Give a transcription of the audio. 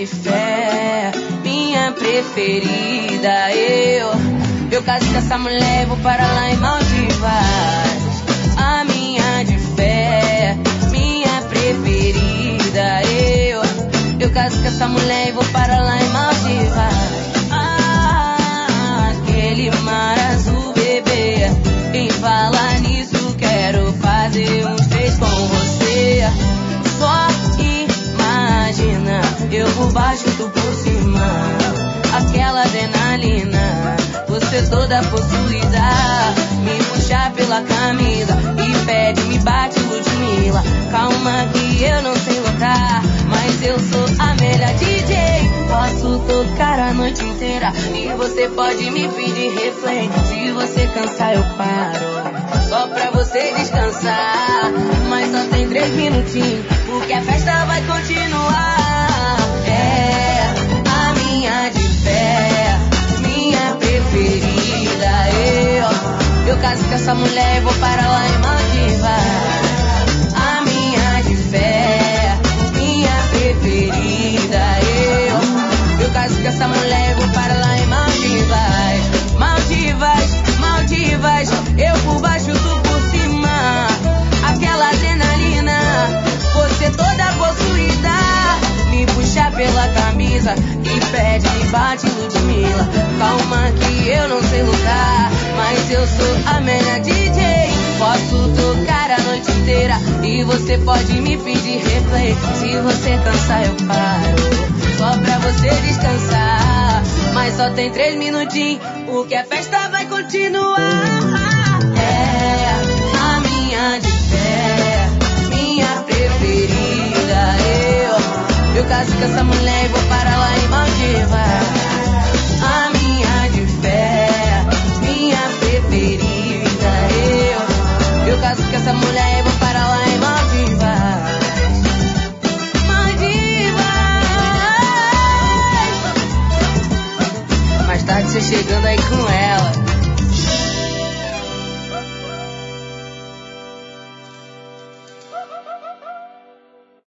fé, minha preferida. Eu caso com essa mulher e vou para lá em Maldivas. A minha de fé, minha preferida. Eu caso com essa mulher e vou para lá em Maldivas. Aquele mar azul, bebê. Quem fala nisso, quero fazer uns 3 com você. Só imagina, eu por baixo, tu por cima. Aquela adrenalina, você toda possuída. Me puxa pela camisa e pede, me bate, Ludmilla. Calma que eu não sei lutar, mas eu sou a melhor DJ. Posso tocar a noite inteira e você pode me pedir replay. Se você cansar eu paro, só pra você descansar. Mas só tem 3 minutinhos, porque a festa vai continuar. É a minha de fé, minha preferida. Eu caso com essa mulher e vou para lá em Maldivas. A minha de fé, minha preferida. Eu caso com essa mulher e vou para lá em Maldivas. Maldivas, Maldivas, eu por baixo, tu por cima. Aquela adrenalina, você toda possuída. Me puxa pela camisa e pede, me bate, Ludmilla. Calma que eu não sei lutar, mas eu sou a melhor DJ. Posso tocar a noite inteira e você pode me pedir replay. Se você cansar eu paro, só pra você descansar. Mas só tem 3 minutinhos, porque a festa vai continuar. É a minha de fé, minha preferida. Eu caso com essa mulher e vou para lá em Maldivas. A minha de fé, minha preferida. Eu caso com essa mulher e vou para lá em Maldivas. Maldivas. Mais tarde você chegando aí com ela.